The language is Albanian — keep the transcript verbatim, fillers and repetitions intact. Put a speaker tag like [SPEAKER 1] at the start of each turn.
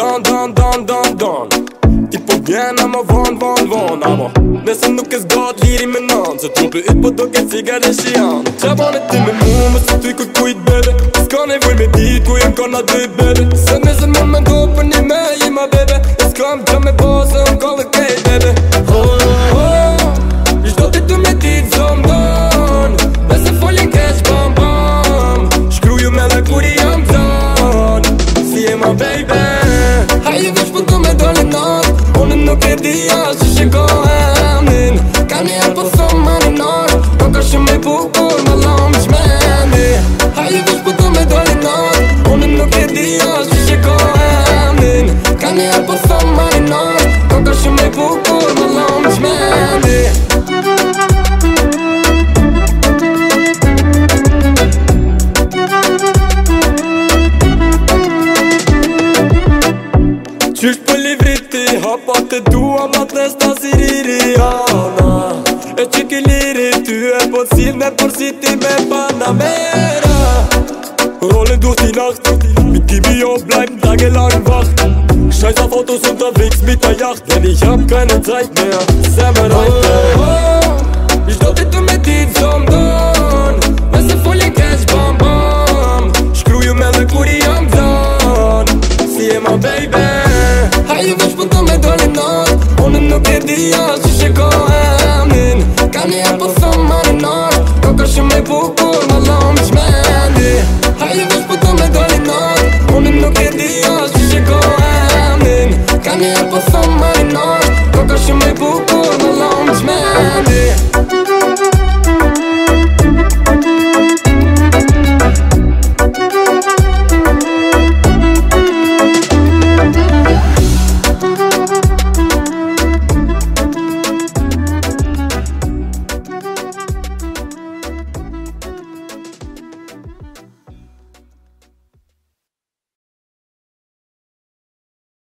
[SPEAKER 1] Dan, dan, dan, dan, dan Ti po vjen ama van, van, van Ama nëse nuk e zgat liri me nan Se trupi yt po do ke cigare që janë Qa bane ti me mu, më se ty ku kujt bebe S'ka nevoj me dit ku jem kona dy bebe Se nëse më me ndo për një me jima bebe E s'kam qa me ba se më kallë kej bebe Oh, oh, oh Ishdo ti du me dit zom don Nëse folin kesh bam bam Shkruju me dhe kur i jam zon Si e ma baby Haje vesh po do me dole nat Unë nuk e di as që shiko emin Ka një e po thom mani nar Ko ka shumë e bukur ma lam shmendi Haje vesh po do me dole nat Unë nuk e di as që shiko emin Ka një e po thom mani nar Ko ka shumë e bukur ma lam shmendi Qysh për livriti, hapa të dua ma të nesta si riri ana E që ki liri, ty e po t'sil me përsiti me Panamera Rolin du t'i nacht, mi kimi jo blajm t'age lang vacht Shaj sa foto sën të viks mi ta jacht Dhe mi jam kajnë në dzajt me ja, se më rajte Oh, oh, ishdo ti të me dit zom don Nëse folje kesh bam bam Shkruju me dhe kur i jam zon Si e ma baby Haje vesh po do me dole nat Unë nuk e di as që shiko emin Ka një e po thom mani nar Ko ka shumë e bukur ma lam shmendi Haje vesh po do me dole nat Unë nuk e di as që shiko emin Ka një e po thom mani nar Ko ka shumë e bukur ma lam shmendi